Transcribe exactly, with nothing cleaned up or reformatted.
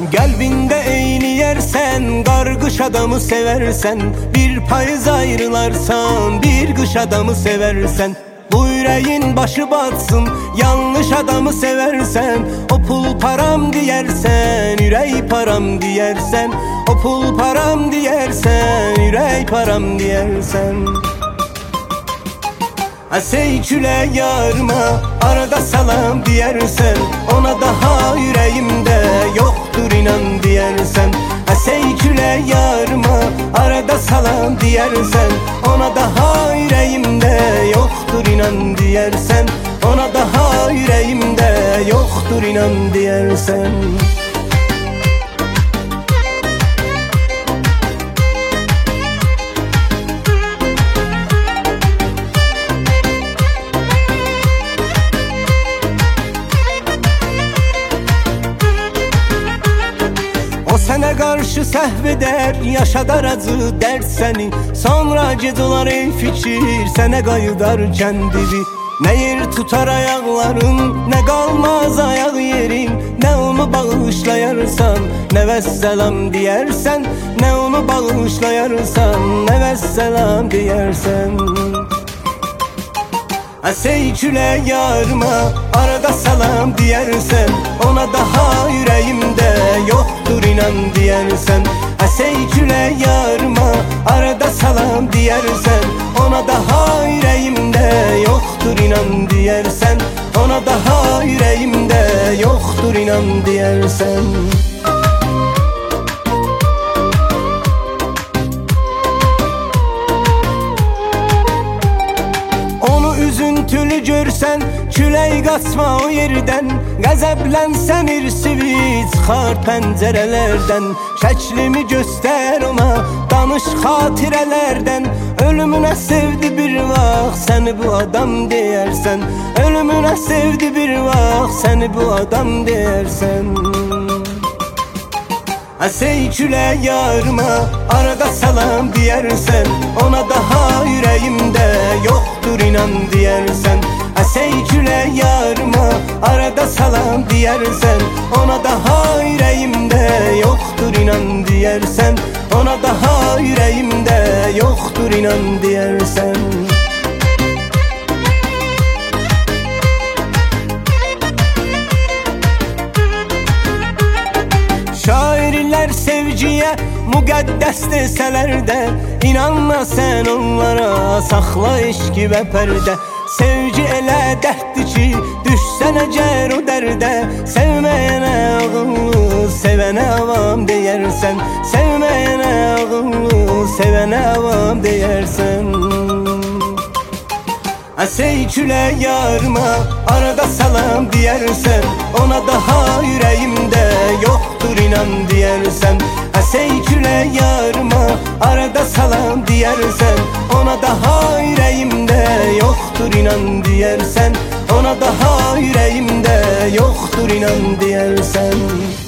Kalbinde eğliyersen, kargış adamı seversen, bir payız ayrılarsan, bir kış adamı seversen, bu yüreğin başı batsın. Yanlış adamı seversen, o pul param diyersen, yüreği param diyersen, o pul param diyersen, yüreği param diyersen. Seyküle yarıma arada salam diyersen, ona daha yüreğimde yoktur inan diyersen. Seyküle yarıma arada salam diyersen, ona daha yüreğimde yoktur inan diyersen, ona daha yüreğimde yoktur inan diyersen. Sənə qarşı səhv edər, yaşadar acı dərd səni. Sonra gecələr ey fikir, sənə qayıdar kəndiri. Nə yer tutar ayaqların, nə qalmaz ayaq yerin. Nə onu bağışlayarsan, nə vəssalam deyərsən, nə onu bağışlayarsan, nə vəssalam deyərsən. Seyküle yarıma arada salam diyersen, ona daha yüreğimde yoktur inan diyersen. Seyküle yarıma arada salam diyersen, ona daha yüreğimde yoktur inan diyersen, ona daha yüreğimde yoktur inan diyersen. Üzüntülü görsən, külək qaçma o yerdən. Qəzəblənsən irsivi çıxar pəncərələrdən. Şəklimi göstər ona, danış xatirələrdən. Ölümünə sevdi bir vaxt səni bu adam deyərsən. Ölümünə sevdi bir vaxt səni bu adam deyərsən. Seyküle yarıma arada salam diyersen, ona daha yüreğimde yoktur inan diyersen. Seyküle yarıma arada salam diyersen, ona daha yüreğimde yoktur inan diyersen, ona daha yüreğimde yoktur inan diyersen. Şairlər sevgiyə müqəddəs desələr də, inanma sən onlara, saxla eşqi və pərdə. Sevgi elə dərddir ki, düşsən əgər o dərdə. Sevməyənə ağıllı, sevənə avam deyərsən. Sevməyənə ağıllı, sevənə avam deyərsən. Seyküle yarıma arada salam diyersen, ona daha yüreğimde yoktur inan diyersen. Seyküle yarıma arada salam diyersen, ona daha yüreğimde yoktur inan diyersen, ona daha yüreğimde yoktur inan diyersen.